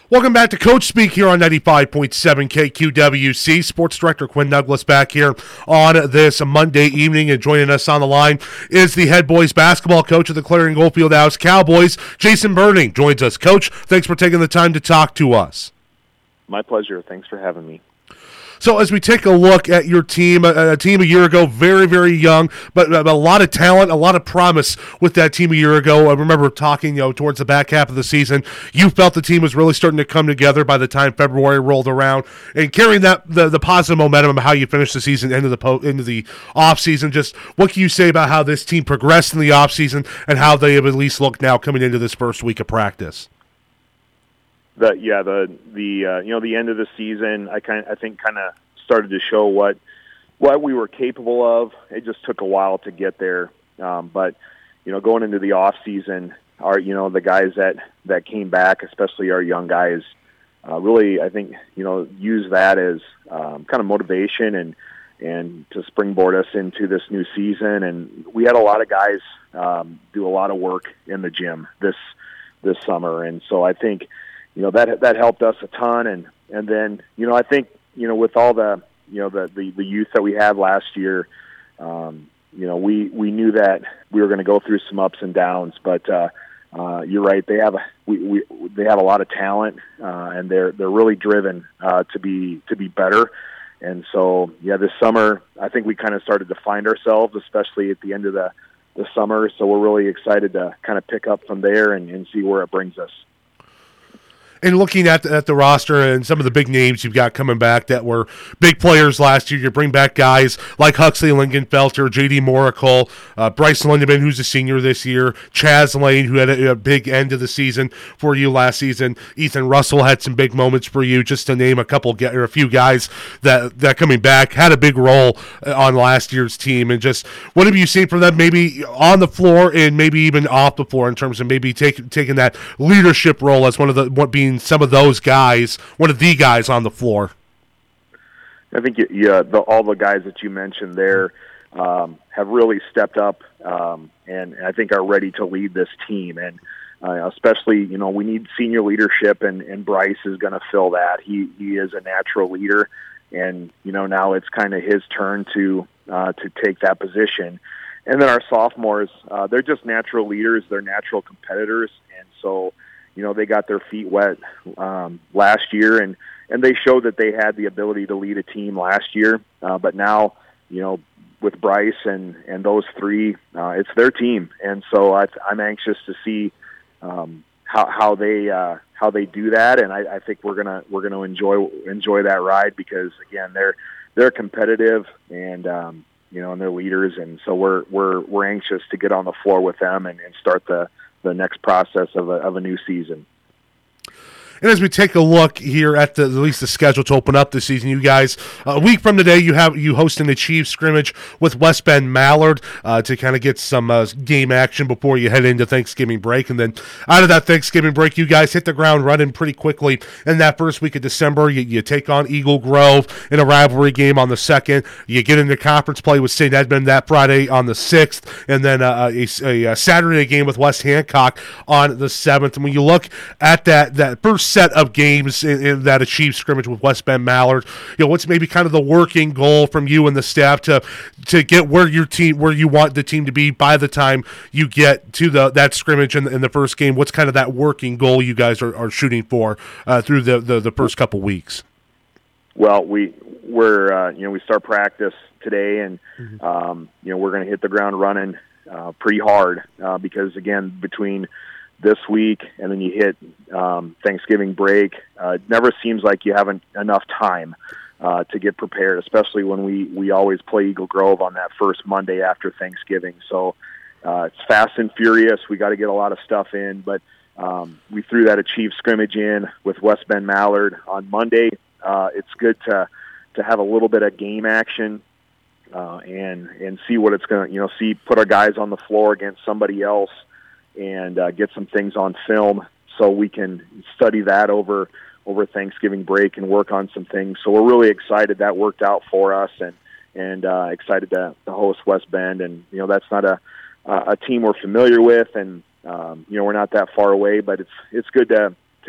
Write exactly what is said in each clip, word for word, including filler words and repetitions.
Welcome back to Coach Speak here on ninety-five point seven K Q W C. Sports Director Quinn Douglas back here on this Monday evening, and joining us on the line is the head boys basketball coach of the Clarion Goldfield House Cowboys, Jason Burning, joins us. Coach, thanks for taking the time to talk to us. My pleasure. Thanks for having me. So as we take a look at your team, a, a team a year ago, very, very young, but, but a lot of talent, a lot of promise with that team a year ago. I remember talking, you know, towards the back half of the season, you felt the team was really starting to come together by the time February rolled around, and carrying that the, the positive momentum of how you finished the season into the po- into the off season. Just what can you say about how this team progressed in the off season and how they have at least looked now coming into this first week of practice? The yeah the the uh, you know the end of the season I kind I think kind of started to show what what we were capable of. It just took a while to get there, um, but you know going into the off season, our you know the guys that that came back, especially our young guys, uh, really I think you know use that as um, kind of motivation and and to springboard us into this new season. And we had a lot of guys um, do a lot of work in the gym this this summer, and so I think. You know, that that helped us a ton. And, and then, you know, I think, you know, with all the, you know, the, the, the youth that we had last year, um, you know, we, we knew that we were going to go through some ups and downs. But uh, uh, you're right, they have a, we, we, they have a lot of talent, uh, and they're they're really driven uh, to be to be better. And so, yeah, this summer, I think we kind of started to find ourselves, especially at the end of the, the summer. So we're really excited to kind of pick up from there and, and see where it brings us. And looking at the, at the roster and some of the big names you've got coming back that were big players last year, you bring back guys like Huxley Lingenfelter, J D Moracle, uh, Bryce Lindeman, who's a senior this year, Chaz Lane, who had a, a big end of the season for you last season. Ethan Russell had some big moments for you, just to name a couple or a few guys that that coming back had a big role on last year's team. And just what have you seen from them, maybe on the floor and maybe even off the floor, in terms of maybe take, taking that leadership role as one of the what being some of those guys, one of the guys on the floor? I think yeah, the, all the guys that you mentioned there um, have really stepped up, um, and I think are ready to lead this team. And uh, especially, you know, we need senior leadership, and, and Bryce is going to fill that. He he is a natural leader, and you know now it's kind of his turn to uh, to take that position. And then our sophomores, uh, they're just natural leaders. They're natural competitors, and so. You know, they got their feet wet um, last year, and, and they showed that they had the ability to lead a team last year. Uh, but now, you know, with Bryce and, and those three, uh, it's their team. And so I, I'm anxious to see um, how, how they uh, how they do that. And I, I think we're gonna we're gonna enjoy enjoy that ride, because again, they're they're competitive, and um, you know, and they're leaders. And so we're we're we're anxious to get on the floor with them and, and start the. the next process of a, of a new season. And as we take a look here at the at least the schedule to open up this season, you guys, a week from today, you have you hosting the Chiefs scrimmage with West Bend Mallard uh, to kind of get some uh, game action before you head into Thanksgiving break. And then out of that Thanksgiving break, you guys hit the ground running pretty quickly. In that first week of December, you, you take on Eagle Grove in a rivalry game on the second. You get into conference play with Saint Edmund that Friday on the sixth, and then uh, a, a, a Saturday game with West Hancock on the seventh. And when you look at that that first set of games in, in that achieved scrimmage with West Bend Mallard, you know, what's maybe kind of the working goal from you and the staff to to get where your team where you want the team to be by the time you get to the that scrimmage in, in the first game? What's kind of that working goal you guys are, are shooting for uh, through the, the the first couple weeks? Well, we we're uh, you know we start practice today, and mm-hmm. um, you know we're going to hit the ground running uh, pretty hard uh, because again between this week and then you hit um, Thanksgiving break, uh, it never seems like you have enough time uh, to get prepared, especially when we, we always play Eagle Grove on that first Monday after Thanksgiving. So uh, it's fast and furious. We got to get a lot of stuff in, but um, we threw that achieved scrimmage in with West Bend Mallard on Monday. Uh, it's good to to have a little bit of game action uh, and and see what it's going to, you know, see put our guys on the floor against somebody else, and uh, get some things on film so we can study that over over Thanksgiving break and work on some things. So we're really excited that worked out for us, and and uh, excited to, to host West Bend. And you know that's not a a team we're familiar with, and um, you know we're not that far away, but it's it's good to to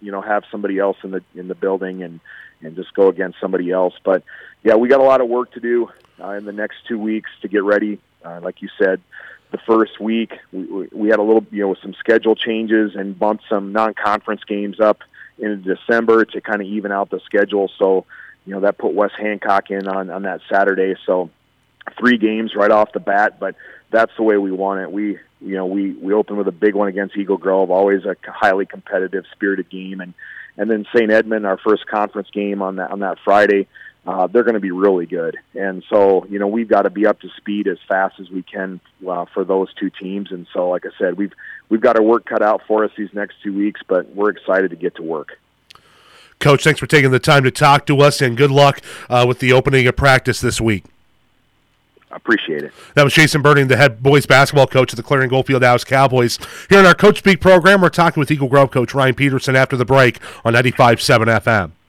you know, have somebody else in the in the building and, and just go against somebody else. But, yeah, we got a lot of work to do uh, in the next two weeks to get ready. Uh, like you said, the first week we, we had a little, you know, some schedule changes and bumped some non-conference games up into December to kind of even out the schedule. So, you know, that put West Hancock in on, on that Saturday. So three games right off the bat, but that's the way we want it. We, you know, we, we open with a big one against Eagle Grove, always a highly competitive, spirited game. And, and then Saint Edmund, our first conference game on that, on that Friday, uh, they're going to be really good. And so, you know, we've got to be up to speed as fast as we can uh, for those two teams. And so, like I said, we've, we've got our work cut out for us these next two weeks, but we're excited to get to work. Coach, thanks for taking the time to talk to us, and good luck uh, with the opening of practice this week. I appreciate it. That was Jason Burning, the head boys basketball coach of the Clarion Goldfield Dallas Cowboys. Here in our Coach Speak program, we're talking with Eagle Grove coach Ryan Peterson after the break on ninety-five point seven F M.